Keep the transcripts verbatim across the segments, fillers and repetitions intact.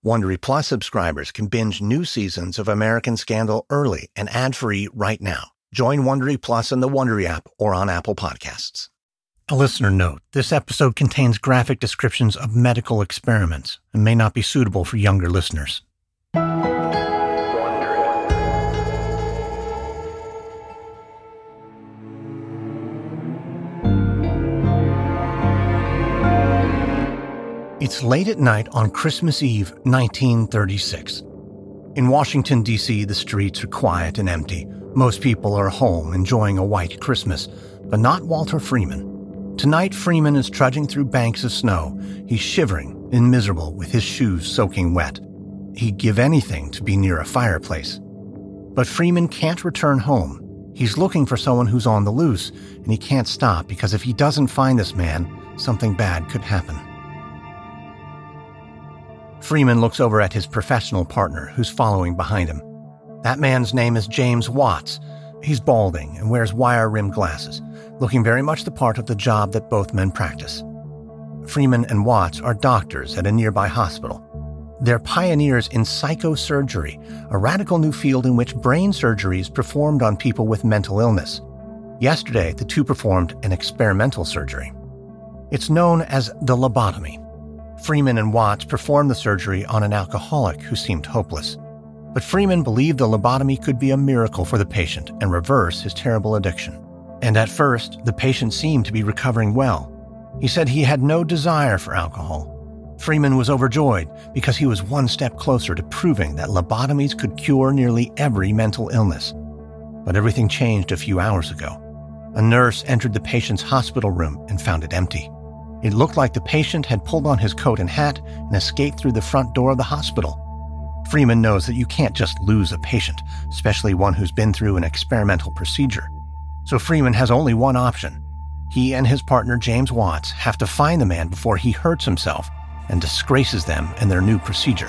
Wondery Plus subscribers can binge new seasons of American Scandal early and ad-free right now. Join Wondery Plus in the Wondery app or on Apple Podcasts. A listener note, this episode contains graphic descriptions of medical experiments and may not be suitable for younger listeners. It's late at night on Christmas Eve, nineteen thirty-six. In Washington, D C, the streets are quiet and empty. Most people are home enjoying a white Christmas, but not Walter Freeman. Tonight, Freeman is trudging through banks of snow. He's shivering and miserable with his shoes soaking wet. He'd give anything to be near a fireplace. But Freeman can't return home. He's looking for someone who's on the loose, and he can't stop because if he doesn't find this man, something bad could happen. Freeman looks over at his professional partner, who's following behind him. That man's name is James Watts. He's balding and wears wire-rimmed glasses, looking very much the part of the job that both men practice. Freeman and Watts are doctors at a nearby hospital. They're pioneers in psychosurgery, a radical new field in which brain surgery is performed on people with mental illness. Yesterday, the two performed an experimental surgery. It's known as the lobotomy. Freeman and Watts performed the surgery on an alcoholic who seemed hopeless. But Freeman believed the lobotomy could be a miracle for the patient and reverse his terrible addiction. And at first, the patient seemed to be recovering well. He said he had no desire for alcohol. Freeman was overjoyed because he was one step closer to proving that lobotomies could cure nearly every mental illness. But everything changed a few hours ago. A nurse entered the patient's hospital room and found it empty. It looked like the patient had pulled on his coat and hat and escaped through the front door of the hospital. Freeman knows that you can't just lose a patient, especially one who's been through an experimental procedure. So Freeman has only one option. He and his partner James Watts have to find the man before he hurts himself and disgraces them in their new procedure.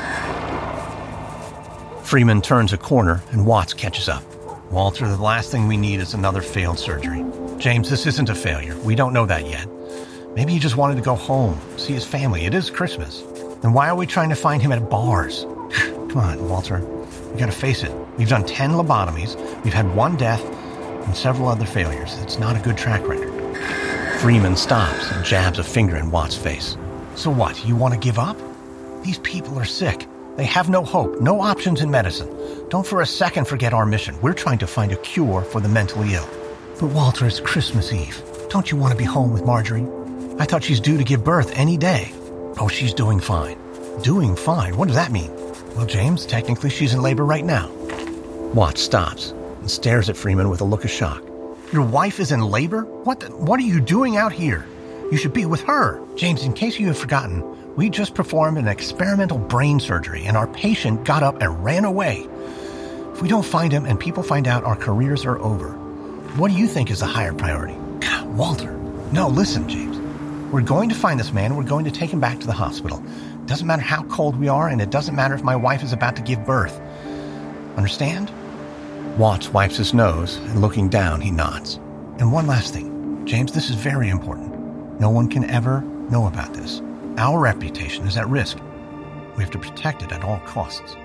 Freeman turns a corner and Watts catches up. Walter, the last thing we need is another failed surgery. James, this isn't a failure. We don't know that yet. Maybe he just wanted to go home, see his family. It is Christmas. Then why are we trying to find him at bars? Come on, Walter. We gotta face it. We've done ten lobotomies, we've had one death, and several other failures. It's not a good track record. Freeman stops and jabs a finger in Watts' face. So what, you want to give up? These people are sick. They have no hope, no options in medicine. Don't for a second forget our mission. We're trying to find a cure for the mentally ill. But Walter, it's Christmas Eve. Don't you want to be home with Marjorie? I thought she's due to give birth any day. Oh, she's doing fine. Doing fine? What does that mean? Well, James, technically she's in labor right now. Watts stops and stares at Freeman with a look of shock. Your wife is in labor? What the, what are you doing out here? You should be with her. James, in case you have forgotten, we just performed an experimental brain surgery and our patient got up and ran away. If we don't find him and people find out, our careers are over. What do you think is the higher priority? God, Walter. No, listen, James. We're going to find this man and we're going to take him back to the hospital. It doesn't matter how cold we are and it doesn't matter if my wife is about to give birth. Understand? Watts wipes his nose and looking down, he nods. And one last thing. James, this is very important. No one can ever know about this. Our reputation is at risk. We have to protect it at all costs.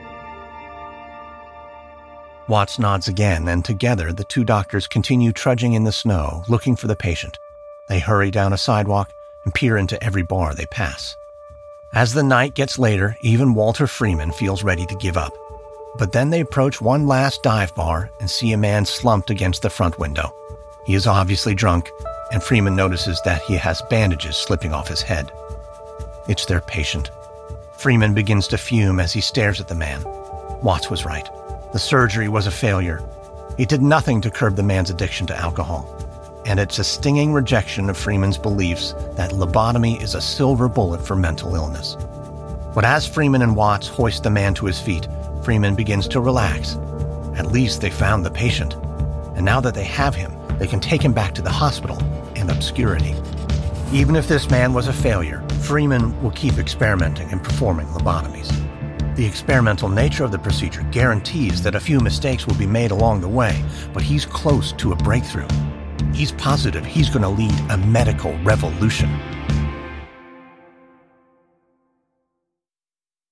Watts nods again, and together the two doctors continue trudging in the snow, looking for the patient. They hurry down a sidewalk and peer into every bar they pass. As the night gets later, even Walter Freeman feels ready to give up. But then they approach one last dive bar and see a man slumped against the front window. He is obviously drunk, and Freeman notices that he has bandages slipping off his head. It's their patient. Freeman begins to fume as he stares at the man. Watts was right. The surgery was a failure. It did nothing to curb the man's addiction to alcohol. And it's a stinging rejection of Freeman's beliefs that lobotomy is a silver bullet for mental illness. But as Freeman and Watts hoist the man to his feet, Freeman begins to relax. At least they found the patient. And now that they have him, they can take him back to the hospital in obscurity. Even if this man was a failure, Freeman will keep experimenting and performing lobotomies. The experimental nature of the procedure guarantees that a few mistakes will be made along the way, but he's close to a breakthrough. He's positive he's going to lead a medical revolution.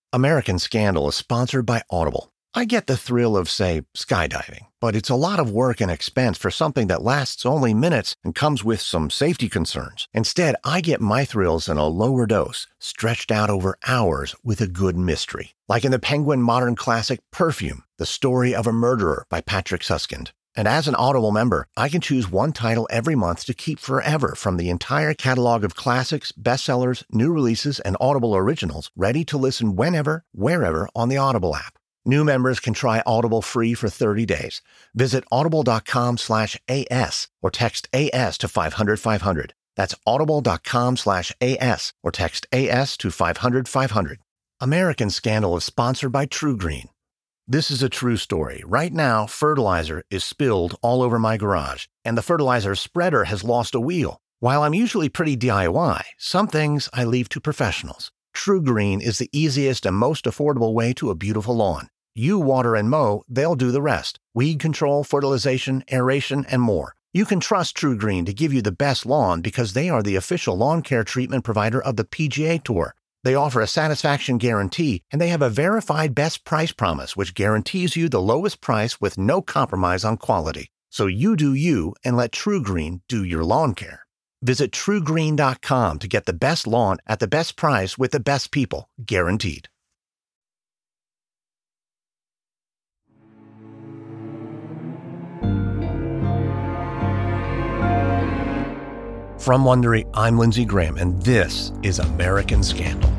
American Scandal is sponsored by Audible. I get the thrill of, say, skydiving, but it's a lot of work and expense for something that lasts only minutes and comes with some safety concerns. Instead, I get my thrills in a lower dose, stretched out over hours with a good mystery. Like in the Penguin modern classic Perfume, The Story of a Murderer by Patrick Suskind. And as an Audible member, I can choose one title every month to keep forever from the entire catalog of classics, bestsellers, new releases, and Audible originals, ready to listen whenever, wherever on the Audible app. New members can try Audible free for thirty days. Visit audible.com slash AS or text A S to five hundred five hundred. That's audible.com slash AS or text A S to five hundred five hundred. American Scandal is sponsored by TruGreen. This is a true story. Right now, fertilizer is spilled all over my garage, and the fertilizer spreader has lost a wheel. While I'm usually pretty D I Y, some things I leave to professionals. TruGreen is the easiest and most affordable way to a beautiful lawn. You water and mow, they'll do the rest. Weed control, fertilization, aeration, and more. You can trust TruGreen to give you the best lawn because they are the official lawn care treatment provider of the P G A Tour. They offer a satisfaction guarantee, and they have a verified best price promise, which guarantees you the lowest price with no compromise on quality. So you do you and let TruGreen do your lawn care. Visit True Green dot com to get the best lawn at the best price with the best people, guaranteed. From Wondery, I'm Lindsey Graham, and this is American Scandal.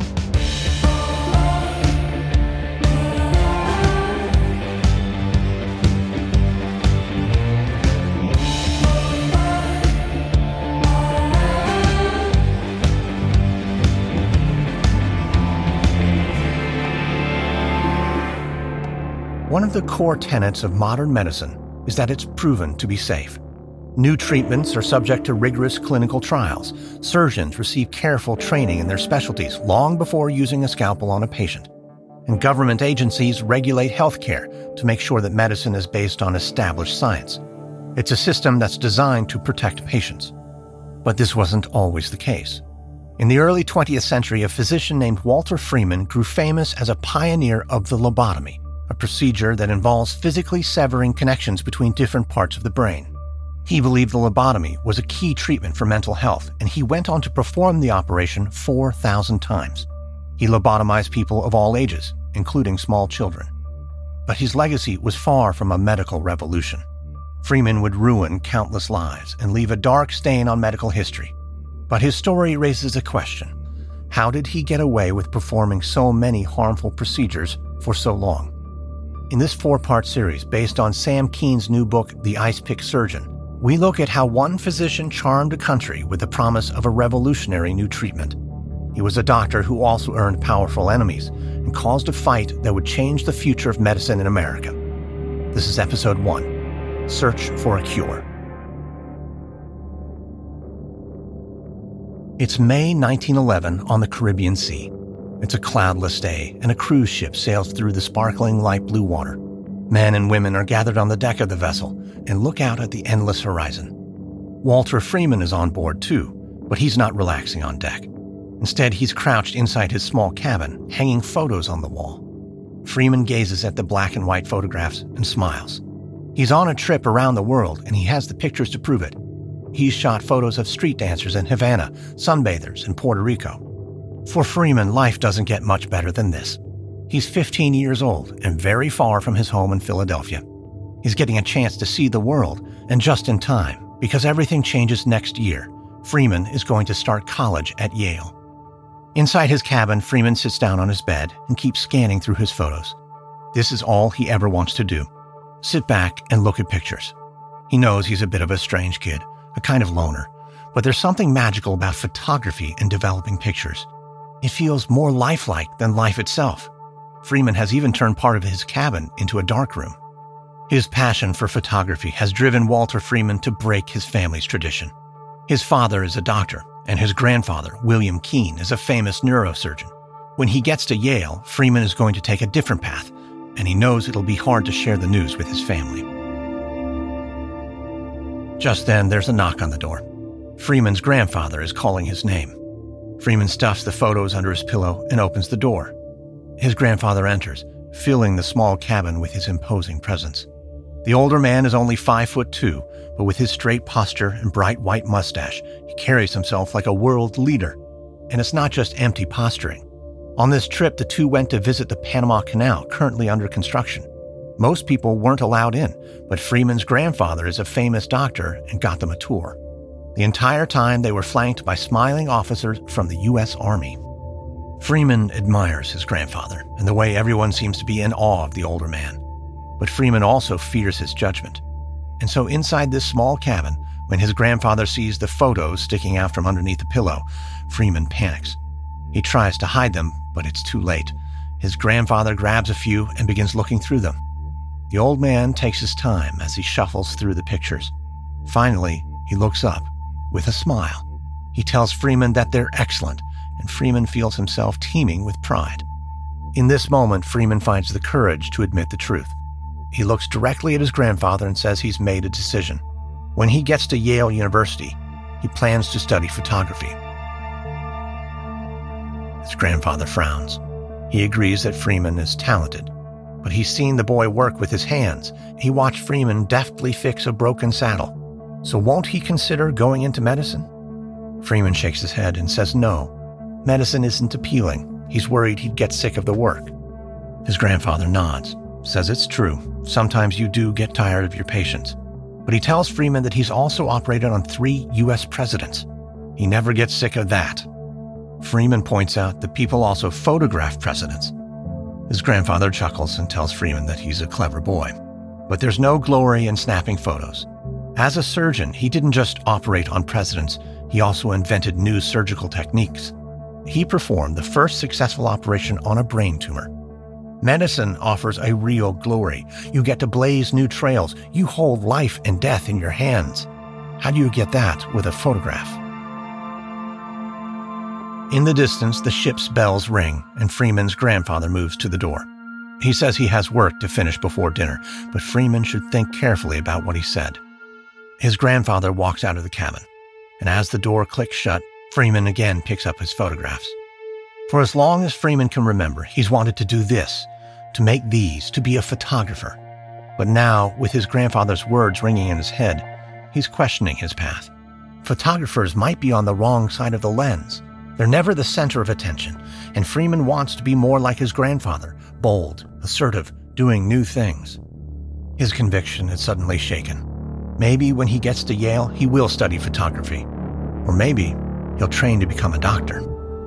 One of the core tenets of modern medicine is that it's proven to be safe. New treatments are subject to rigorous clinical trials. Surgeons receive careful training in their specialties long before using a scalpel on a patient. And government agencies regulate healthcare to make sure that medicine is based on established science. It's a system that's designed to protect patients. But this wasn't always the case. In the early twentieth century, a physician named Walter Freeman grew famous as a pioneer of the lobotomy, a procedure that involves physically severing connections between different parts of the brain. He believed the lobotomy was a key treatment for mental health, and he went on to perform the operation four thousand times. He lobotomized people of all ages, including small children. But his legacy was far from a medical revolution. Freeman would ruin countless lives and leave a dark stain on medical history. But his story raises a question. How did he get away with performing so many harmful procedures for so long? In this four-part series based on Sam Keene's new book, The Ice Pick Surgeon, we look at how one physician charmed a country with the promise of a revolutionary new treatment. He was a doctor who also earned powerful enemies and caused a fight that would change the future of medicine in America. This is Episode one, Search for a Cure. It's May nineteen eleven on the Caribbean Sea. It's a cloudless day, and a cruise ship sails through the sparkling light blue water. Men and women are gathered on the deck of the vessel and look out at the endless horizon. Walter Freeman is on board too, but he's not relaxing on deck. Instead, he's crouched inside his small cabin, hanging photos on the wall. Freeman gazes at the black and white photographs and smiles. He's on a trip around the world, and he has the pictures to prove it. He's shot photos of street dancers in Havana, sunbathers in Puerto Rico. For Freeman, life doesn't get much better than this. He's fifteen years old and very far from his home in Philadelphia. He's getting a chance to see the world, and just in time, because everything changes next year. Freeman is going to start college at Yale. Inside his cabin, Freeman sits down on his bed and keeps scanning through his photos. This is all he ever wants to do. Sit back and look at pictures. He knows he's a bit of a strange kid, a kind of loner, but there's something magical about photography and developing pictures. It feels more lifelike than life itself. Freeman has even turned part of his cabin into a darkroom. His passion for photography has driven Walter Freeman to break his family's tradition. His father is a doctor, and his grandfather, William Keene, is a famous neurosurgeon. When he gets to Yale, Freeman is going to take a different path, and he knows it'll be hard to share the news with his family. Just then, there's a knock on the door. Freeman's grandfather is calling his name. Freeman stuffs the photos under his pillow and opens the door. His grandfather enters, filling the small cabin with his imposing presence. The older man is only five foot two, but with his straight posture and bright white mustache, he carries himself like a world leader. And it's not just empty posturing. On this trip, the two went to visit the Panama Canal, currently under construction. Most people weren't allowed in, but Freeman's grandfather is a famous doctor and got them a tour. The entire time, they were flanked by smiling officers from the U S Army. Freeman admires his grandfather and the way everyone seems to be in awe of the older man. But Freeman also fears his judgment. And so inside this small cabin, when his grandfather sees the photos sticking out from underneath the pillow, Freeman panics. He tries to hide them, but it's too late. His grandfather grabs a few and begins looking through them. The old man takes his time as he shuffles through the pictures. Finally, he looks up with a smile. He tells Freeman that they're excellent, and Freeman feels himself teeming with pride. In this moment, Freeman finds the courage to admit the truth. He looks directly at his grandfather and says he's made a decision. When he gets to Yale University, he plans to study photography. His grandfather frowns. He agrees that Freeman is talented, but he's seen the boy work with his hands. He watched Freeman deftly fix a broken saddle. So won't he consider going into medicine? Freeman shakes his head and says no. Medicine isn't appealing. He's worried he'd get sick of the work. His grandfather nods, says it's true. Sometimes you do get tired of your patients. But he tells Freeman that he's also operated on three U S presidents. He never gets sick of that. Freeman points out that people also photograph presidents. His grandfather chuckles and tells Freeman that he's a clever boy. But there's no glory in snapping photos. As a surgeon, he didn't just operate on presidents, he also invented new surgical techniques. He performed the first successful operation on a brain tumor. Medicine offers a real glory. You get to blaze new trails. You hold life and death in your hands. How do you get that with a photograph? In the distance, the ship's bells ring, and Freeman's grandfather moves to the door. He says he has work to finish before dinner, but Freeman should think carefully about what he said. His grandfather walks out of the cabin, and as the door clicks shut, Freeman again picks up his photographs. For as long as Freeman can remember, he's wanted to do this, to make these, to be a photographer. But now, with his grandfather's words ringing in his head, he's questioning his path. Photographers might be on the wrong side of the lens. They're never the center of attention, and Freeman wants to be more like his grandfather, bold, assertive, doing new things. His conviction is suddenly shaken. Maybe when he gets to Yale, he will study photography. Or maybe he'll train to become a doctor.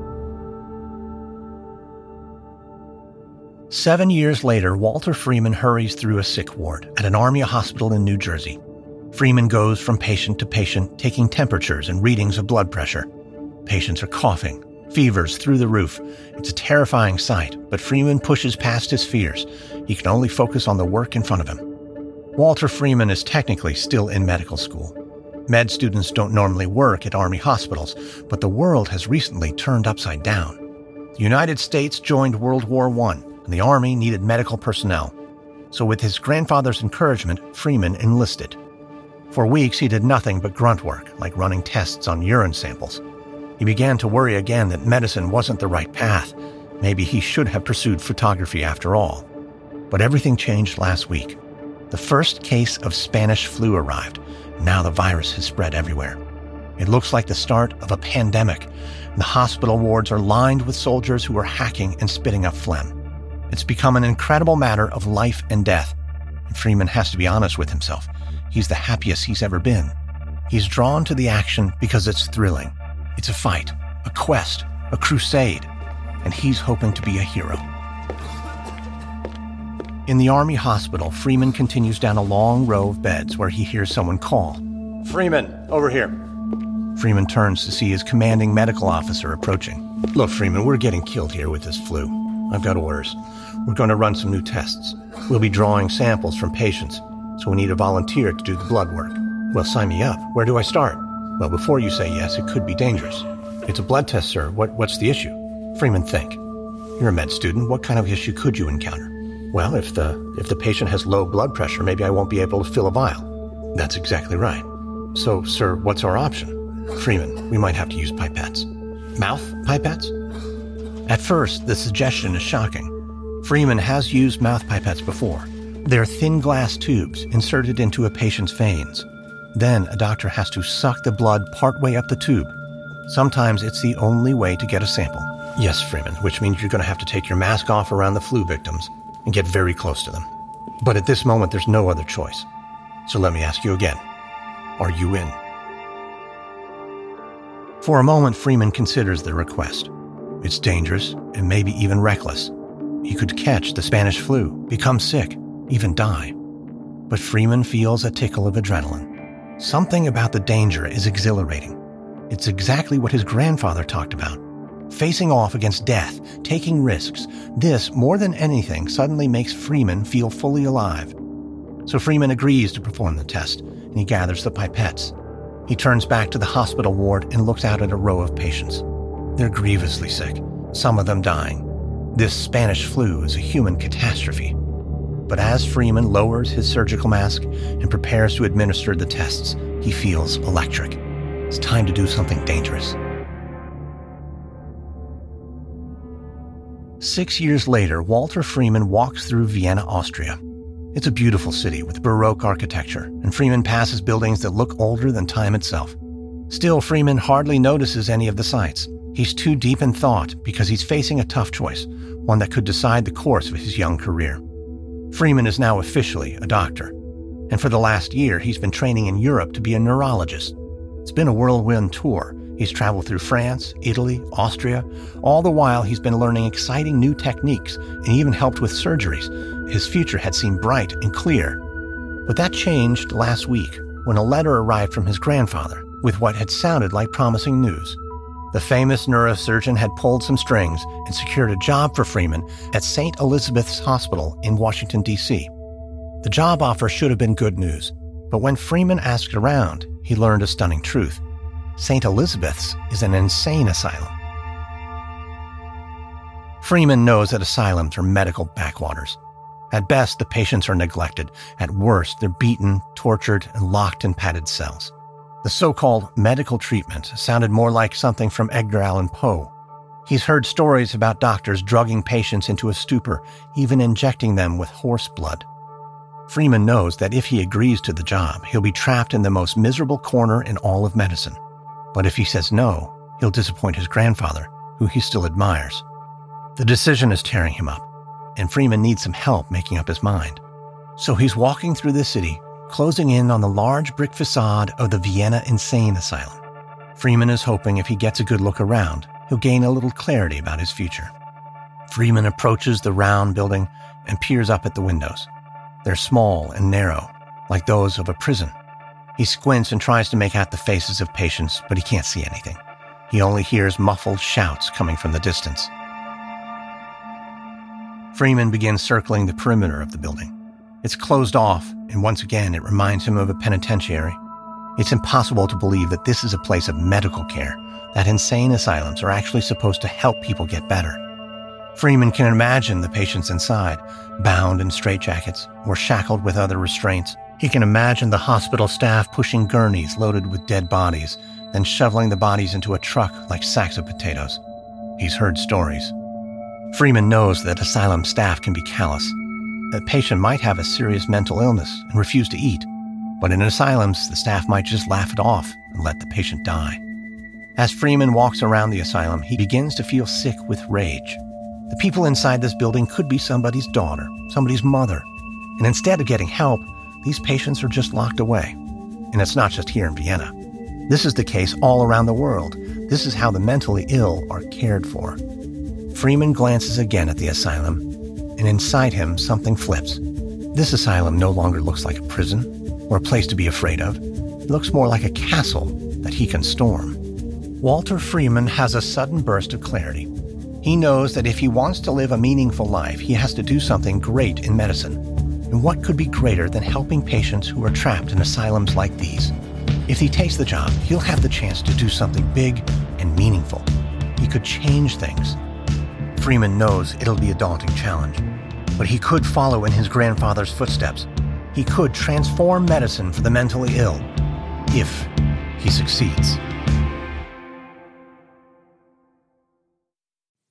Seven years later, Walter Freeman hurries through a sick ward at an Army hospital in New Jersey. Freeman goes from patient to patient, taking temperatures and readings of blood pressure. Patients are coughing, fevers through the roof. It's a terrifying sight, but Freeman pushes past his fears. He can only focus on the work in front of him. Walter Freeman is technically still in medical school. Med students don't normally work at Army hospitals, but the world has recently turned upside down. The United States joined World War One, and the Army needed medical personnel. So with his grandfather's encouragement, Freeman enlisted. For weeks, he did nothing but grunt work, like running tests on urine samples. He began to worry again that medicine wasn't the right path. Maybe he should have pursued photography after all. But everything changed last week. The first case of Spanish flu arrived. Now the virus has spread everywhere. It looks like the start of a pandemic. The hospital wards are lined with soldiers who are hacking and spitting up phlegm. It's become an incredible matter of life and death. And Freeman has to be honest with himself. He's the happiest he's ever been. He's drawn to the action because it's thrilling. It's a fight, a quest, a crusade, and he's hoping to be a hero. In the Army hospital, Freeman continues down a long row of beds where he hears someone call. Freeman, over here. Freeman turns to see his commanding medical officer approaching. Look, Freeman, we're getting killed here with this flu. I've got orders. We're going to run some new tests. We'll be drawing samples from patients, so we need a volunteer to do the blood work. Well, sign me up. Where do I start? Well, before you say yes, it could be dangerous. It's a blood test, sir. What, what's the issue? Freeman, think. You're a med student. What kind of issue could you encounter? Well, if the if the patient has low blood pressure, maybe I won't be able to fill a vial. That's exactly right. So, sir, what's our option? Freeman, we might have to use pipettes. Mouth pipettes? At first, the suggestion is shocking. Freeman has used mouth pipettes before. They're thin glass tubes inserted into a patient's veins. Then a doctor has to suck the blood partway up the tube. Sometimes it's the only way to get a sample. Yes, Freeman, which means you're going to have to take your mask off around the flu victims and get very close to them. But at this moment, there's no other choice. So let me ask you again. Are you in? For a moment, Freeman considers the request. It's dangerous and maybe even reckless. He could catch the Spanish flu, become sick, even die. But Freeman feels a tickle of adrenaline. Something about the danger is exhilarating. It's exactly what his grandfather talked about. Facing off against death, taking risks. This, more than anything, suddenly makes Freeman feel fully alive. So Freeman agrees to perform the test, and he gathers the pipettes. He turns back to the hospital ward and looks out at a row of patients. They're grievously sick, some of them dying. This Spanish flu is a human catastrophe. But as Freeman lowers his surgical mask and prepares to administer the tests, he feels electric. It's time to do something dangerous. Six years later, Walter Freeman walks through Vienna, Austria. It's a beautiful city with Baroque architecture, and Freeman passes buildings that look older than time itself. Still, Freeman hardly notices any of the sights. He's too deep in thought because he's facing a tough choice, one that could decide the course of his young career. Freeman is now officially a doctor, and for the last year he's been training in Europe to be a neurologist. It's been a whirlwind tour. He's traveled through France, Italy, Austria. All the while he's been learning exciting new techniques and even helped with surgeries. His future had seemed bright and clear. But that changed last week when a letter arrived from his grandfather with what had sounded like promising news. The famous neurosurgeon had pulled some strings and secured a job for Freeman at Saint Elizabeth's Hospital in Washington, D C The job offer should have been good news, but when Freeman asked around, he learned a stunning truth. Saint Elizabeth's is an insane asylum. Freeman knows that asylums are medical backwaters. At best, the patients are neglected. At worst, they're beaten, tortured, and locked in padded cells. The so-called medical treatment sounded more like something from Edgar Allan Poe. He's heard stories about doctors drugging patients into a stupor, even injecting them with horse blood. Freeman knows that if he agrees to the job, he'll be trapped in the most miserable corner in all of medicine. But if he says no, he'll disappoint his grandfather, who he still admires. The decision is tearing him up, and Freeman needs some help making up his mind. So he's walking through the city, closing in on the large brick facade of the Vienna Insane Asylum. Freeman is hoping if he gets a good look around, he'll gain a little clarity about his future. Freeman approaches the round building and peers up at the windows. They're small and narrow, like those of a prison. He squints and tries to make out the faces of patients, but he can't see anything. He only hears muffled shouts coming from the distance. Freeman begins circling the perimeter of the building. It's closed off, and once again it reminds him of a penitentiary. It's impossible to believe that this is a place of medical care, that insane asylums are actually supposed to help people get better. Freeman can imagine the patients inside, bound in straitjackets or shackled with other restraints. He can imagine the hospital staff pushing gurneys loaded with dead bodies, then shoveling the bodies into a truck like sacks of potatoes. He's heard stories. Freeman knows that asylum staff can be callous. A patient might have a serious mental illness and refuse to eat, but in asylums, the staff might just laugh it off and let the patient die. As Freeman walks around the asylum, he begins to feel sick with rage. The people inside this building could be somebody's daughter, somebody's mother, and instead of getting help, these patients are just locked away. And it's not just here in Vienna. This is the case all around the world. This is how the mentally ill are cared for. Freeman glances again at the asylum, and inside him something flips. This asylum no longer looks like a prison or a place to be afraid of. It looks more like a castle that he can storm. Walter Freeman has a sudden burst of clarity. He knows that if he wants to live a meaningful life, he has to do something great in medicine. And what could be greater than helping patients who are trapped in asylums like these? If he takes the job, he'll have the chance to do something big and meaningful. He could change things. Freeman knows it'll be a daunting challenge, but he could follow in his grandfather's footsteps. He could transform medicine for the mentally ill, if he succeeds.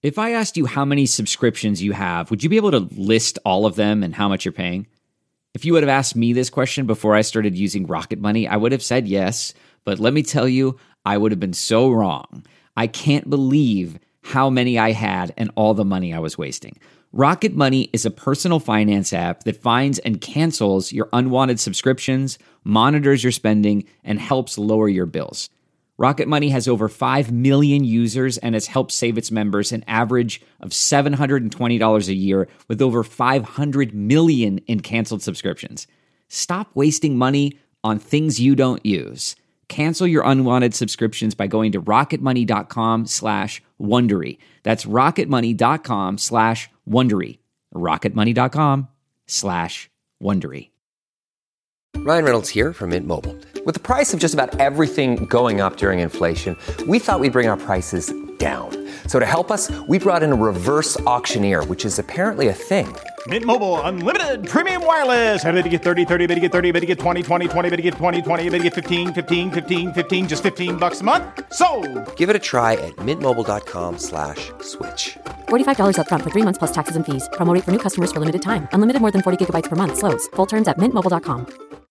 If I asked you how many subscriptions you have, would you be able to list all of them and how much you're paying? If you would have asked me this question before I started using Rocket Money, I would have said yes, but let me tell you, I would have been so wrong. I can't believe how many I had and all the money I was wasting. Rocket Money is a personal finance app that finds and cancels your unwanted subscriptions, monitors your spending, and helps lower your bills. Rocket Money has over five million users and has helped save its members an average of seven hundred twenty dollars a year with over five hundred million in canceled subscriptions. Stop wasting money on things you don't use. Cancel your unwanted subscriptions by going to rocketmoney.com slash Wondery. That's rocketmoney.com slash Wondery. rocketmoney.com slash Wondery. Ryan Reynolds here from Mint Mobile. With the price of just about everything going up during inflation, we thought we'd bring our prices down. So to help us, we brought in a reverse auctioneer, which is apparently a thing. Mint Mobile Unlimited Premium Wireless. How to get thirty, thirty, how to get thirty, how to get twenty, twenty, twenty, how to get twenty, twenty, how to get fifteen, fifteen, fifteen, fifteen, just fifteen bucks a month? Sold! Give it a try at mintmobile.com slash switch. forty-five dollars up front for three months plus taxes and fees. Promo rate for new customers for limited time. Unlimited more than forty gigabytes per month. Slows full terms at mint mobile dot com.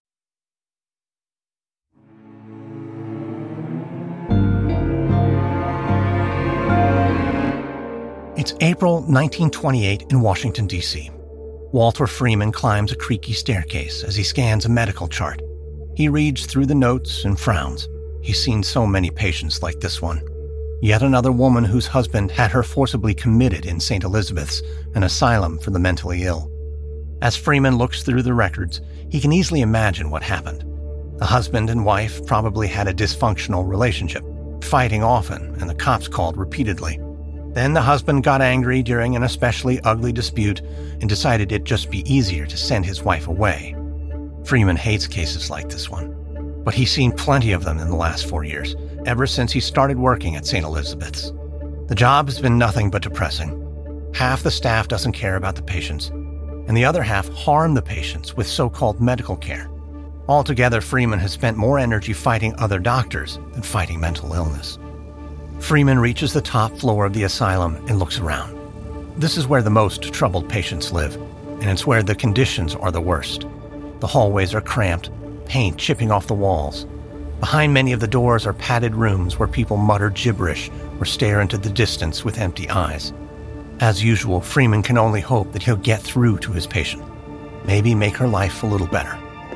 It's April nineteen twenty-eight in Washington, D C Walter Freeman climbs a creaky staircase as he scans a medical chart. He reads through the notes and frowns. He's seen so many patients like this one. Yet another woman whose husband had her forcibly committed in Saint Elizabeth's, an asylum for the mentally ill. As Freeman looks through the records, he can easily imagine what happened. The husband and wife probably had a dysfunctional relationship, fighting often, and the cops called repeatedly. Then the husband got angry during an especially ugly dispute and decided it'd just be easier to send his wife away. Freeman hates cases like this one, but he's seen plenty of them in the last four years, ever since he started working at Saint Elizabeth's. The job has been nothing but depressing. Half the staff doesn't care about the patients, and the other half harm the patients with so-called medical care. Altogether, Freeman has spent more energy fighting other doctors than fighting mental illness. Freeman reaches the top floor of the asylum and looks around. This is where the most troubled patients live, and it's where the conditions are the worst. The hallways are cramped, paint chipping off the walls. Behind many of the doors are padded rooms where people mutter gibberish or stare into the distance with empty eyes. As usual, Freeman can only hope that he'll get through to his patient, maybe make her life a little better.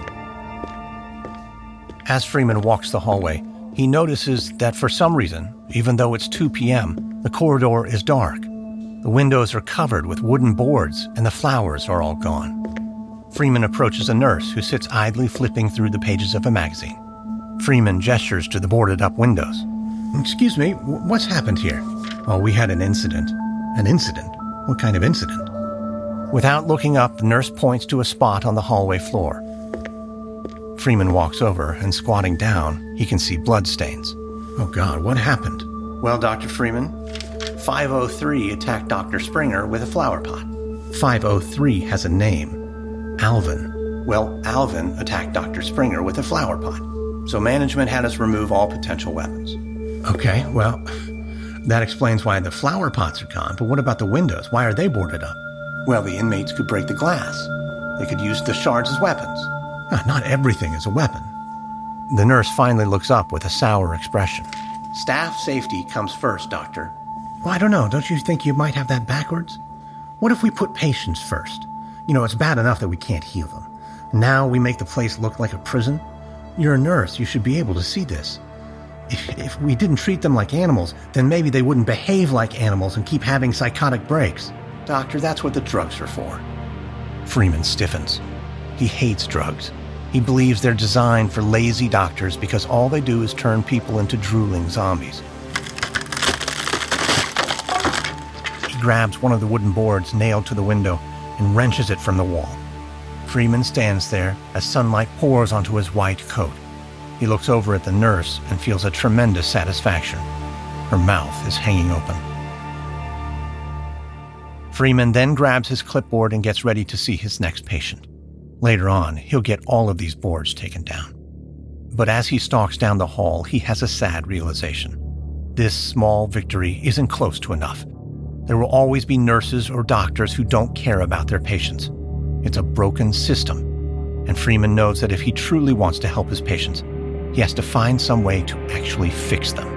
As Freeman walks the hallway, he notices that for some reason, even though it's two p.m., the corridor is dark. The windows are covered with wooden boards and the flowers are all gone. Freeman approaches a nurse who sits idly flipping through the pages of a magazine. Freeman gestures to the boarded-up windows. "Excuse me, what's happened here?" "Oh, we had an incident." "An incident? What kind of incident?" Without looking up, the nurse points to a spot on the hallway floor. Freeman walks over, and squatting down, he can see bloodstains. "Oh God, what happened?" "Well, Doctor Freeman, five oh three attacked Doctor Springer with a flower pot." five oh three has a name. Alvin. Well, Alvin attacked Doctor Springer with a flower pot. So management had us remove all potential weapons. Okay, well, that explains why the flower pots are gone, but what about the windows? Why are they boarded up? Well, the inmates could break the glass. They could use the shards as weapons. Not everything is a weapon. The nurse finally looks up with a sour expression. "Staff safety comes first, Doctor." "Well, I don't know. Don't you think you might have that backwards? What if we put patients first? You know, it's bad enough that we can't heal them. Now we make the place look like a prison? You're a nurse. You should be able to see this. If, if we didn't treat them like animals, then maybe they wouldn't behave like animals and keep having psychotic breaks." "Doctor, that's what the drugs are for." Freeman stiffens. He hates drugs. He believes they're designed for lazy doctors because all they do is turn people into drooling zombies. He grabs one of the wooden boards nailed to the window and wrenches it from the wall. Freeman stands there as sunlight pours onto his white coat. He looks over at the nurse and feels a tremendous satisfaction. Her mouth is hanging open. Freeman then grabs his clipboard and gets ready to see his next patient. Later on, he'll get all of these boards taken down. But as he stalks down the hall, he has a sad realization. This small victory isn't close to enough. There will always be nurses or doctors who don't care about their patients. It's a broken system, and Freeman knows that if he truly wants to help his patients, he has to find some way to actually fix them.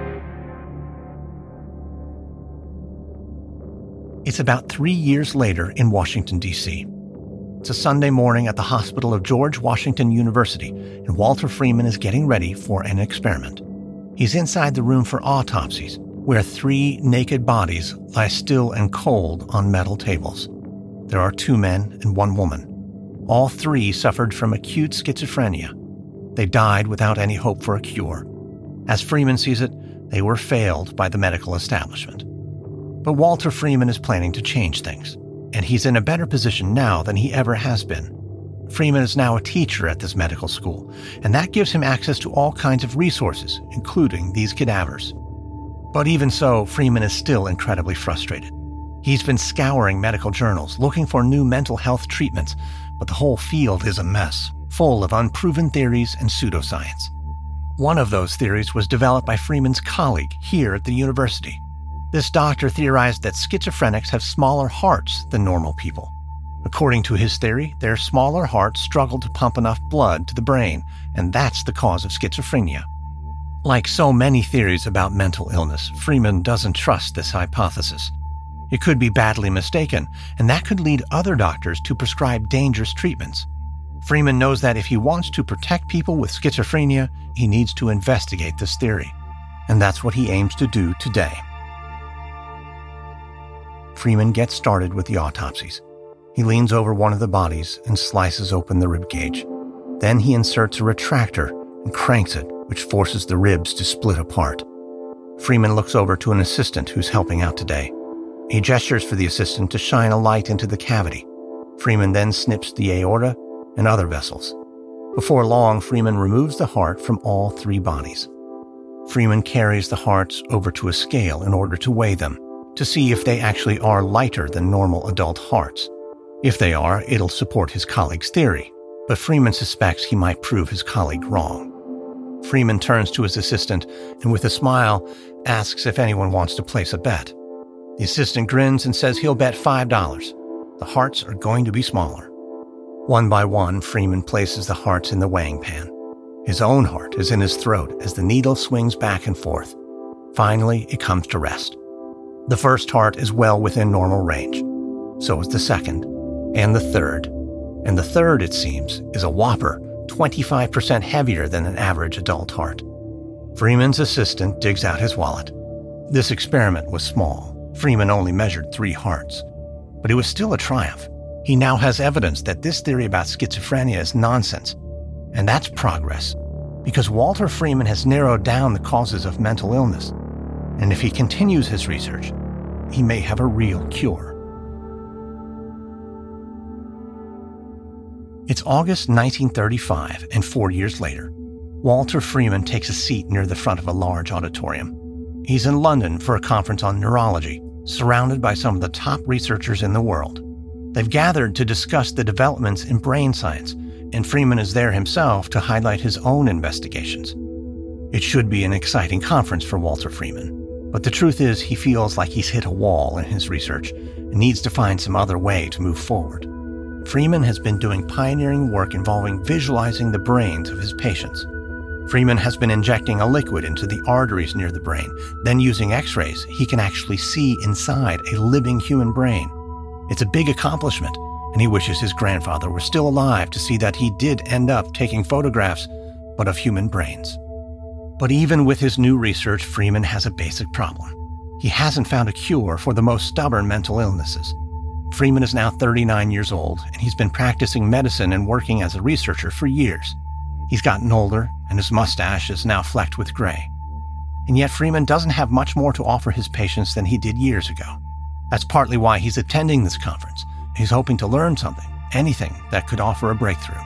It's about three years later in Washington, D C It's a Sunday morning at the hospital of George Washington University, and Walter Freeman is getting ready for an experiment. He's inside the room for autopsies, where three naked bodies lie still and cold on metal tables. There are two men and one woman. All three suffered from acute schizophrenia. They died without any hope for a cure. As Freeman sees it, they were failed by the medical establishment. But Walter Freeman is planning to change things, and he's in a better position now than he ever has been. Freeman is now a teacher at this medical school, and that gives him access to all kinds of resources, including these cadavers. But even so, Freeman is still incredibly frustrated. He's been scouring medical journals, looking for new mental health treatments, but the whole field is a mess, full of unproven theories and pseudoscience. One of those theories was developed by Freeman's colleague here at the university. This doctor theorized that schizophrenics have smaller hearts than normal people. According to his theory, their smaller hearts struggle to pump enough blood to the brain, and that's the cause of schizophrenia. Like so many theories about mental illness, Freeman doesn't trust this hypothesis. It could be badly mistaken, and that could lead other doctors to prescribe dangerous treatments. Freeman knows that if he wants to protect people with schizophrenia, he needs to investigate this theory. And that's what he aims to do today. Freeman gets started with the autopsies. He leans over one of the bodies and slices open the rib cage. Then he inserts a retractor and cranks it, which forces the ribs to split apart. Freeman looks over to an assistant who's helping out today. He gestures for the assistant to shine a light into the cavity. Freeman then snips the aorta and other vessels. Before long, Freeman removes the heart from all three bodies. Freeman carries the hearts over to a scale in order to weigh them, to see if they actually are lighter than normal adult hearts. If they are, it'll support his colleague's theory, but Freeman suspects he might prove his colleague wrong. Freeman turns to his assistant and with a smile asks if anyone wants to place a bet. The assistant grins and says he'll bet five dollars. The hearts are going to be smaller. One by one, Freeman places the hearts in the weighing pan. His own heart is in his throat as the needle swings back and forth. Finally, it comes to rest. The first heart is well within normal range. So is the second, and the third. And the third, it seems, is a whopper twenty-five percent heavier than an average adult heart. Freeman's assistant digs out his wallet. This experiment was small. Freeman only measured three hearts. But it was still a triumph. He now has evidence that this theory about schizophrenia is nonsense. And that's progress, because Walter Freeman has narrowed down the causes of mental illness. And if he continues his research, he may have a real cure. It's August nineteen thirty-five, and four years later, Walter Freeman takes a seat near the front of a large auditorium. He's in London for a conference on neurology, surrounded by some of the top researchers in the world. They've gathered to discuss the developments in brain science, and Freeman is there himself to highlight his own investigations. It should be an exciting conference for Walter Freeman, but the truth is he feels like he's hit a wall in his research and needs to find some other way to move forward. Freeman has been doing pioneering work involving visualizing the brains of his patients. Freeman has been injecting a liquid into the arteries near the brain. Then using x-rays, he can actually see inside a living human brain. It's a big accomplishment, and he wishes his grandfather were still alive to see that he did end up taking photographs, but of human brains. But even with his new research, Freeman has a basic problem. He hasn't found a cure for the most stubborn mental illnesses. Freeman is now thirty-nine years old, and he's been practicing medicine and working as a researcher for years. He's gotten older, and his mustache is now flecked with gray. And yet Freeman doesn't have much more to offer his patients than he did years ago. That's partly why he's attending this conference. He's hoping to learn something, anything that could offer a breakthrough.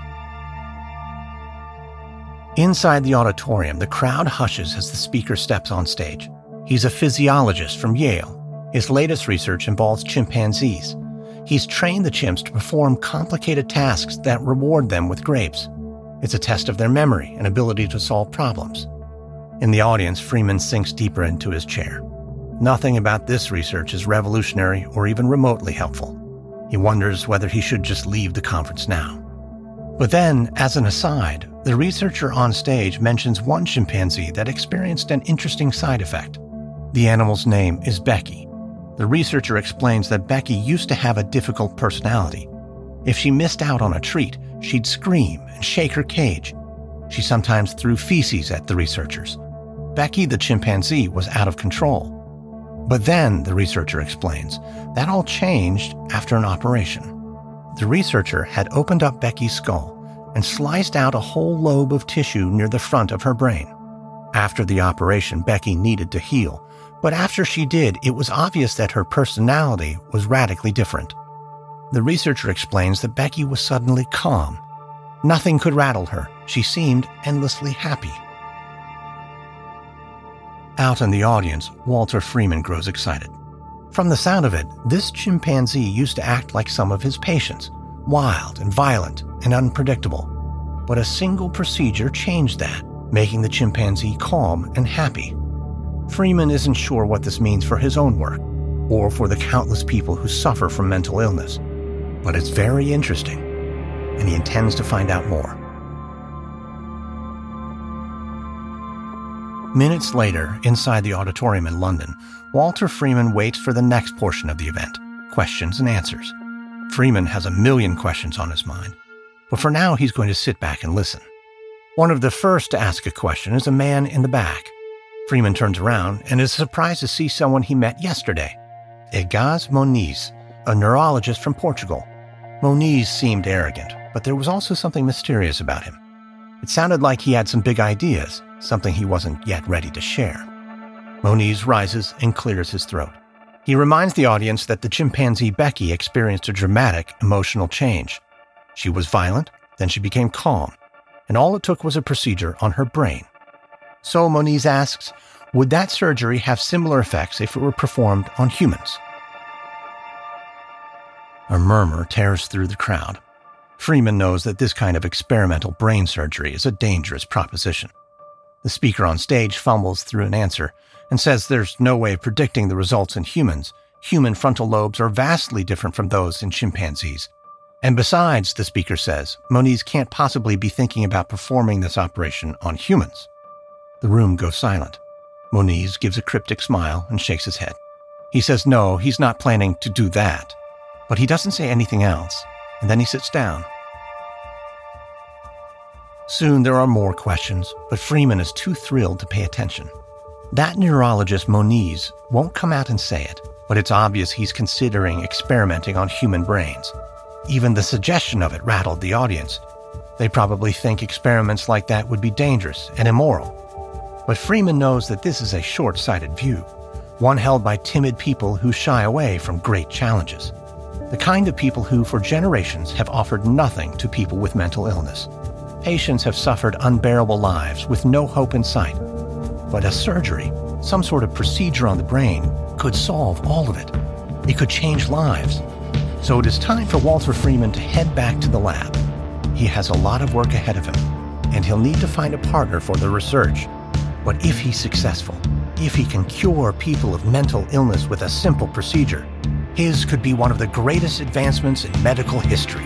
Inside the auditorium, the crowd hushes as the speaker steps on stage. He's a physiologist from Yale. His latest research involves chimpanzees. He's trained the chimps to perform complicated tasks that reward them with grapes. It's a test of their memory and ability to solve problems. In the audience, Freeman sinks deeper into his chair. Nothing about this research is revolutionary or even remotely helpful. He wonders whether he should just leave the conference now. But then, as an aside, the researcher on stage mentions one chimpanzee that experienced an interesting side effect. The animal's name is Becky. The researcher explains that Becky used to have a difficult personality. If she missed out on a treat, she'd scream and shake her cage. She sometimes threw feces at the researchers. Becky the chimpanzee was out of control. But then, the researcher explains, that all changed after an operation. The researcher had opened up Becky's skull and sliced out a whole lobe of tissue near the front of her brain. After the operation, Becky needed to heal, but after she did, it was obvious that her personality was radically different. The researcher explains that Becky was suddenly calm. Nothing could rattle her. She seemed endlessly happy. Out in the audience, Walter Freeman grows excited. From the sound of it, this chimpanzee used to act like some of his patients, wild and violent and unpredictable. But a single procedure changed that, making the chimpanzee calm and happy. Freeman isn't sure what this means for his own work, or for the countless people who suffer from mental illness. But it's very interesting, and he intends to find out more. Minutes later, inside the auditorium in London, Walter Freeman waits for the next portion of the event, questions and answers. Freeman has a million questions on his mind, but for now he's going to sit back and listen. One of the first to ask a question is a man in the back. Freeman turns around and is surprised to see someone he met yesterday, Egas Moniz, a neurologist from Portugal. Moniz seemed arrogant, but there was also something mysterious about him. It sounded like he had some big ideas, something he wasn't yet ready to share. Moniz rises and clears his throat. He reminds the audience that the chimpanzee Becky experienced a dramatic emotional change. She was violent, then she became calm, and all it took was a procedure on her brain. So Moniz asks, would that surgery have similar effects if it were performed on humans? A murmur tears through the crowd. Freeman knows that this kind of experimental brain surgery is a dangerous proposition. The speaker on stage fumbles through an answer and says there's no way of predicting the results in humans. Human frontal lobes are vastly different from those in chimpanzees. And besides, the speaker says, Moniz can't possibly be thinking about performing this operation on humans. The room goes silent. Moniz gives a cryptic smile and shakes his head. He says no, he's not planning to do that. But he doesn't say anything else, and then he sits down. Soon there are more questions, but Freeman is too thrilled to pay attention. That neurologist Moniz won't come out and say it, but it's obvious he's considering experimenting on human brains. Even the suggestion of it rattled the audience. They probably think experiments like that would be dangerous and immoral. But Freeman knows that this is a short-sighted view, one held by timid people who shy away from great challenges. The kind of people who, for generations, have offered nothing to people with mental illness. Patients have suffered unbearable lives with no hope in sight. But a surgery, some sort of procedure on the brain, could solve all of it. It could change lives. So it is time for Walter Freeman to head back to the lab. He has a lot of work ahead of him, and he'll need to find a partner for the research. But if he's successful, if he can cure people of mental illness with a simple procedure, his could be one of the greatest advancements in medical history.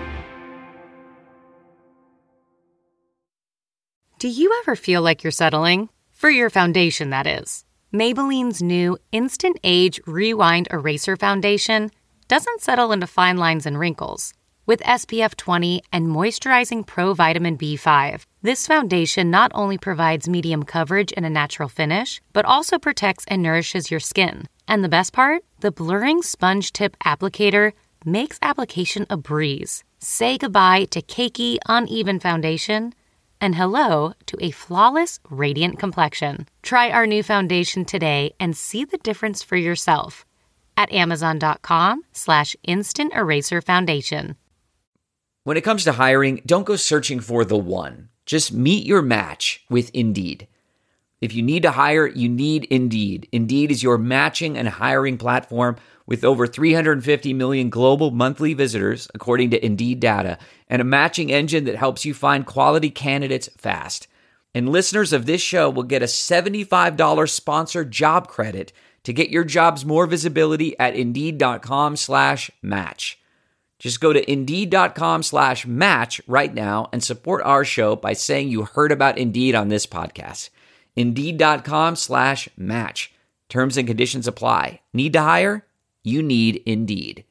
Do you ever feel like you're settling? For your foundation, that is. Maybelline's new Instant Age Rewind Eraser Foundation doesn't settle into fine lines and wrinkles. With S P F twenty and moisturizing Pro Vitamin B five, this foundation not only provides medium coverage and a natural finish, but also protects and nourishes your skin. And the best part? The blurring sponge tip applicator makes application a breeze. Say goodbye to cakey, uneven foundation and hello to a flawless, radiant complexion. Try our new foundation today and see the difference for yourself at amazon.com slash instant eraser foundation. When it comes to hiring, don't go searching for the one. Just meet your match with Indeed. If you need to hire, you need Indeed. Indeed is your matching and hiring platform with over three hundred fifty million global monthly visitors, according to Indeed data, and a matching engine that helps you find quality candidates fast. And listeners of this show will get a seventy-five dollars sponsored job credit to get your jobs more visibility at Indeed.com slash match. Just go to Indeed.com slash match right now and support our show by saying you heard about Indeed on this podcast. Indeed.com slash match. Terms and conditions apply. Need to hire? You need Indeed.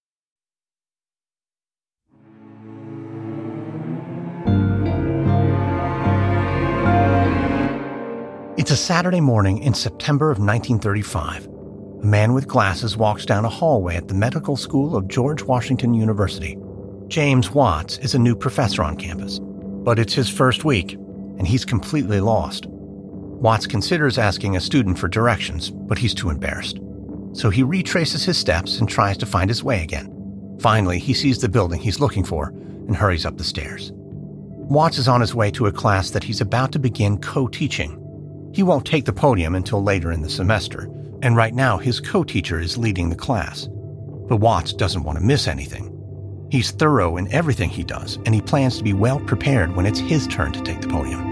It's a Saturday morning in September of nineteen thirty-five. A man with glasses walks down a hallway at the medical school of George Washington University. James Watts is a new professor on campus, but it's his first week, and he's completely lost. Watts considers asking a student for directions, but he's too embarrassed. So he retraces his steps and tries to find his way again. Finally, he sees the building he's looking for and hurries up the stairs. Watts is on his way to a class that he's about to begin co-teaching. He won't take the podium until later in the semester, and right now his co-teacher is leading the class. But Watts doesn't want to miss anything. He's thorough in everything he does, and he plans to be well prepared when it's his turn to take the podium.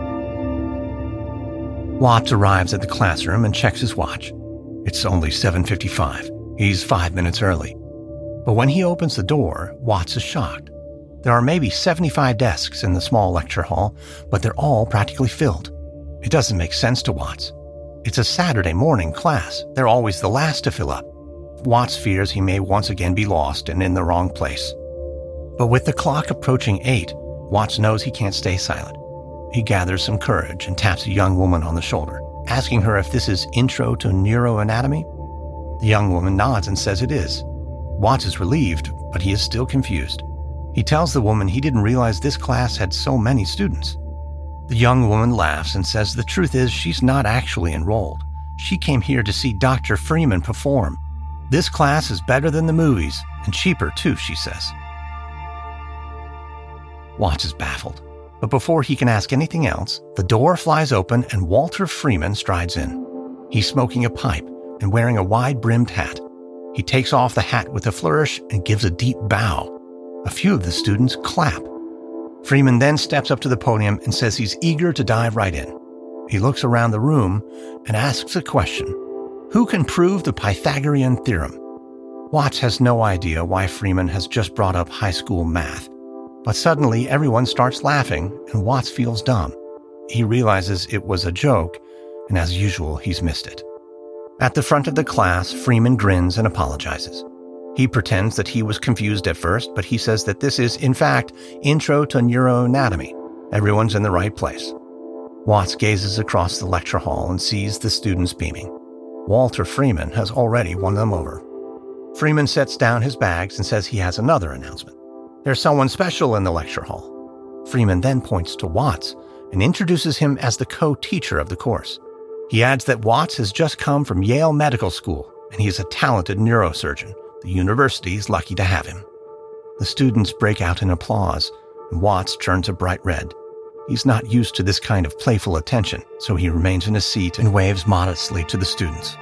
Watts arrives at the classroom and checks his watch. It's only seven fifty-five. He's five minutes early. But when he opens the door, Watts is shocked. There are maybe seventy-five desks in the small lecture hall, but they're all practically filled. It doesn't make sense to Watts. It's a Saturday morning class. They're always the last to fill up. Watts fears he may once again be lost and in the wrong place. But with the clock approaching eight, Watts knows he can't stay silent. He gathers some courage and taps a young woman on the shoulder, asking her if this is Intro to Neuroanatomy. The young woman nods and says it is. Watts is relieved, but he is still confused. He tells the woman he didn't realize this class had so many students. The young woman laughs and says the truth is she's not actually enrolled. She came here to see Doctor Freeman perform. This class is better than the movies, and cheaper too, she says. Watts is baffled, but before he can ask anything else, the door flies open and Walter Freeman strides in. He's smoking a pipe and wearing a wide-brimmed hat. He takes off the hat with a flourish and gives a deep bow. A few of the students clap. Freeman then steps up to the podium and says he's eager to dive right in. He looks around the room and asks a question. Who can prove the Pythagorean theorem? Watts has no idea why Freeman has just brought up high school math. But suddenly everyone starts laughing and Watts feels dumb. He realizes it was a joke, and as usual, he's missed it. At the front of the class, Freeman grins and apologizes. He pretends that he was confused at first, but he says that this is, in fact, Intro to Neuroanatomy. Everyone's in the right place. Watts gazes across the lecture hall and sees the students beaming. Walter Freeman has already won them over. Freeman sets down his bags and says he has another announcement. There's someone special in the lecture hall. Freeman then points to Watts and introduces him as the co-teacher of the course. He adds that Watts has just come from Yale Medical School, and he is a talented neurosurgeon. The university is lucky to have him. The students break out in applause, and Watts turns a bright red. He's not used to this kind of playful attention, so he remains in his seat and waves modestly to the students.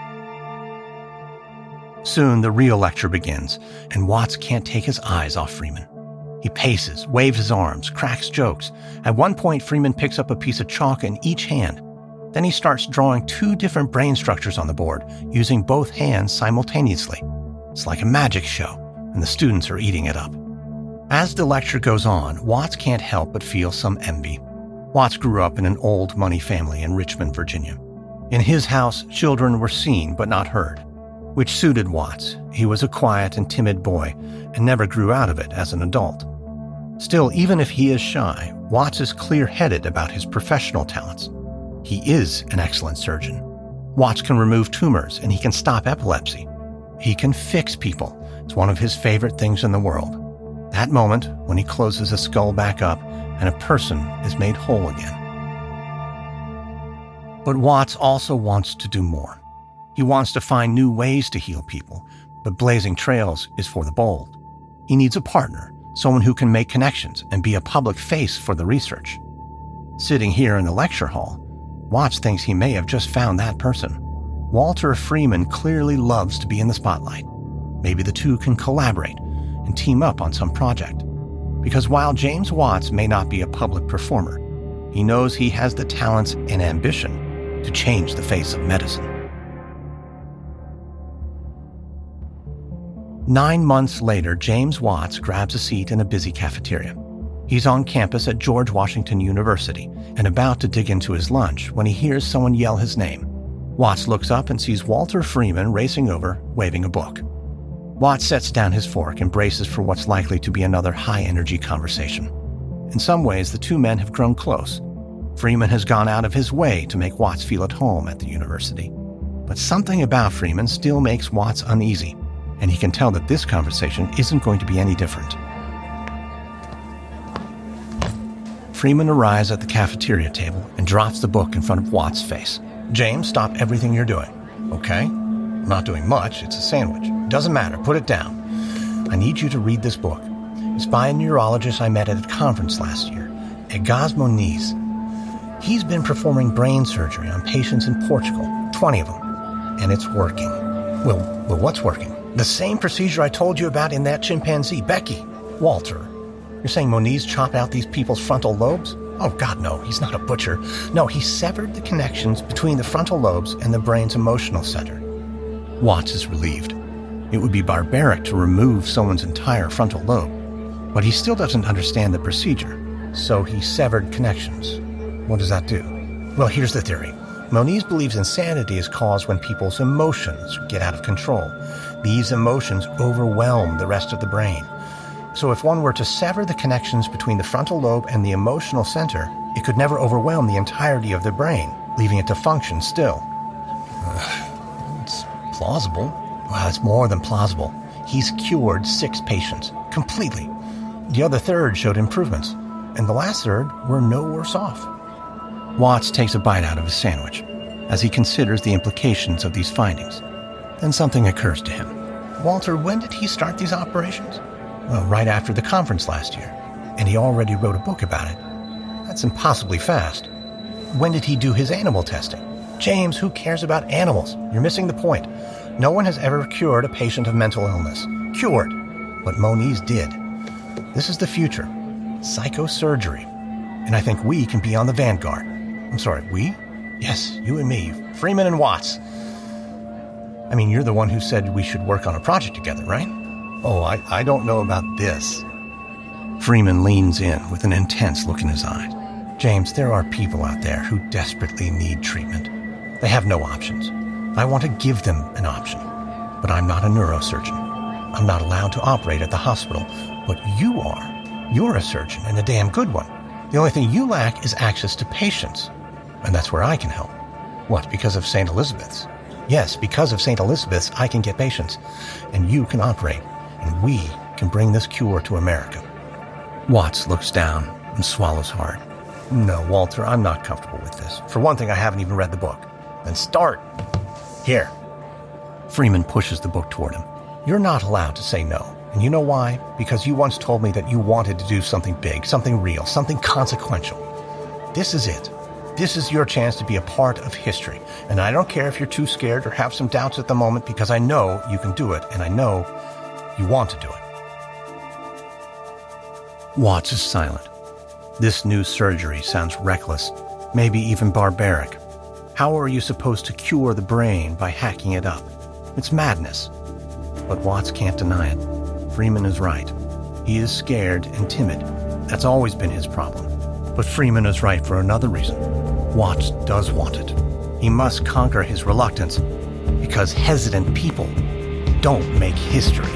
Soon, the real lecture begins, and Watts can't take his eyes off Freeman. He paces, waves his arms, cracks jokes. At one point, Freeman picks up a piece of chalk in each hand. Then he starts drawing two different brain structures on the board, using both hands simultaneously. It's like a magic show, and the students are eating it up. As the lecture goes on, Watts can't help but feel some envy. Watts grew up in an old money family in Richmond, Virginia. In his house, children were seen but not heard, which suited Watts. He was a quiet and timid boy and never grew out of it as an adult. Still, even if he is shy, Watts is clear-headed about his professional talents. He is an excellent surgeon. Watts can remove tumors and he can stop epilepsy. He can fix people. It's one of his favorite things in the world. That moment when he closes a skull back up and a person is made whole again. But Watts also wants to do more. He wants to find new ways to heal people, but blazing trails is for the bold. He needs a partner, someone who can make connections and be a public face for the research. Sitting here in the lecture hall, Watts thinks he may have just found that person. Walter Freeman clearly loves to be in the spotlight. Maybe the two can collaborate and team up on some project. Because while James Watts may not be a public performer, he knows he has the talents and ambition to change the face of medicine. Nine months later, James Watts grabs a seat in a busy cafeteria. He's on campus at George Washington University and about to dig into his lunch when he hears someone yell his name. Watts looks up and sees Walter Freeman racing over, waving a book. Watts sets down his fork and braces for what's likely to be another high-energy conversation. In some ways, the two men have grown close. Freeman has gone out of his way to make Watts feel at home at the university. But something about Freeman still makes Watts uneasy, and he can tell that this conversation isn't going to be any different. Freeman arrives at the cafeteria table and drops the book in front of Watts' face. James, stop everything you're doing. Okay? I'm not doing much. It's a sandwich. Doesn't matter. Put it down. I need you to read this book. It's by a neurologist I met at a conference last year, Egas Moniz. He's been performing brain surgery on patients in Portugal, twenty of them, and it's working. Well, well, what's working? The same procedure I told you about in that chimpanzee, Becky. Walter, you're saying Moniz chopped out these people's frontal lobes? Oh, God, no, he's not a butcher. No, he severed the connections between the frontal lobes and the brain's emotional center. Watts is relieved. It would be barbaric to remove someone's entire frontal lobe, but he still doesn't understand the procedure, so he severed connections. What does that do? Well, here's the theory. Moniz believes insanity is caused when people's emotions get out of control. These emotions overwhelm the rest of the brain. So if one were to sever the connections between the frontal lobe and the emotional center, it could never overwhelm the entirety of the brain, leaving it to function still. Uh, it's plausible. Well, it's more than plausible. He's cured six patients, completely. The other third showed improvements, and the last third were no worse off. Watts takes a bite out of his sandwich as he considers the implications of these findings. Then something occurs to him. Walter, when did he start these operations? Well, right after the conference last year, and he already wrote a book about it. That's impossibly fast. When did he do his animal testing? James, who cares about animals? You're missing the point. No one has ever cured a patient of mental illness. Cured. But Moniz did. This is the future. Psychosurgery. And I think we can be on the vanguard. I'm sorry, we? Yes, you and me. Freeman and Watts. I mean, you're the one who said we should work on a project together, right? Oh, I, I don't know about this. Freeman leans in with an intense look in his eyes. James, there are people out there who desperately need treatment. They have no options. I want to give them an option. But I'm not a neurosurgeon. I'm not allowed to operate at the hospital. But you are. You're a surgeon, and a damn good one. The only thing you lack is access to patients. And that's where I can help. What, because of Saint Elizabeth's? Yes, because of Saint Elizabeth's, I can get patients. And you can operate. And we can bring this cure to America. Watts looks down and swallows hard. No, Walter, I'm not comfortable with this. For one thing, I haven't even read the book. Then start. Here. Freeman pushes the book toward him. You're not allowed to say no. And you know why? Because you once told me that you wanted to do something big, something real, something consequential. This is it. This is your chance to be a part of history. And I don't care if you're too scared or have some doubts at the moment, because I know you can do it, and I know you want to do it. Watts is silent. This new surgery sounds reckless, maybe even barbaric. How are you supposed to cure the brain by hacking it up? It's madness. But Watts can't deny it. Freeman is right. He is scared and timid. That's always been his problem. But Freeman is right for another reason. Watts does want it. He must conquer his reluctance, because hesitant people don't make history.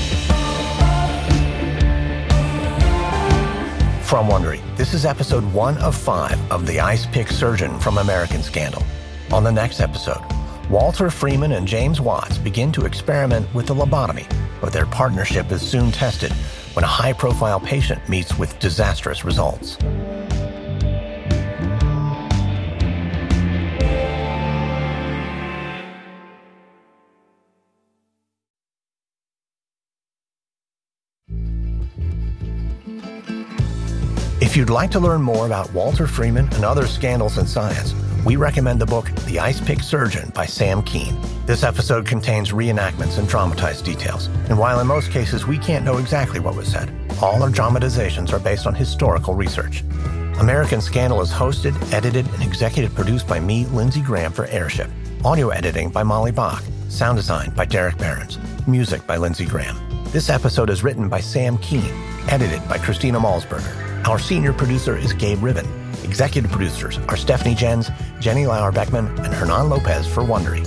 From Wondery, this is episode one of five of The Ice Pick Surgeon from American Scandal. On the next episode, Walter Freeman and James Watts begin to experiment with the lobotomy, but their partnership is soon tested when a high-profile patient meets with disastrous results. If you'd like to learn more about Walter Freeman and other scandals in science, we recommend the book The Ice Pick Surgeon by Sam Kean. This episode contains reenactments and dramatized details, and while in most cases we can't know exactly what was said, all our dramatizations are based on historical research. American Scandal is hosted, edited, and executive produced by me, Lindsey Graham, for Airship. Audio editing by Molly Bach. Sound design by Derek Behrens. Music by Lindsey Graham. This episode is written by Sam Keane. Edited by Christina Malsberger. Our senior producer is Gabe Ribbon. Executive producers are Stephanie Jens, Jenny Lauer-Beckman, and Hernan Lopez for Wondery.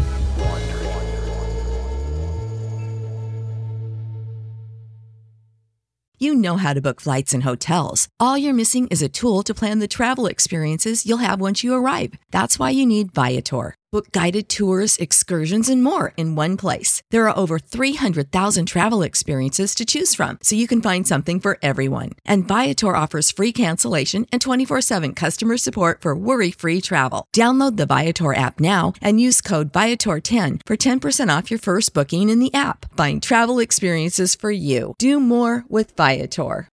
You know how to book flights and hotels. All you're missing is a tool to plan the travel experiences you'll have once you arrive. That's why you need Viator. Book guided tours, excursions, and more in one place. There are over three hundred thousand travel experiences to choose from, so you can find something for everyone. And Viator offers free cancellation and twenty-four seven customer support for worry-free travel. Download the Viator app now and use code Viator ten for ten percent off your first booking in the app. Find travel experiences for you. Do more with Viator.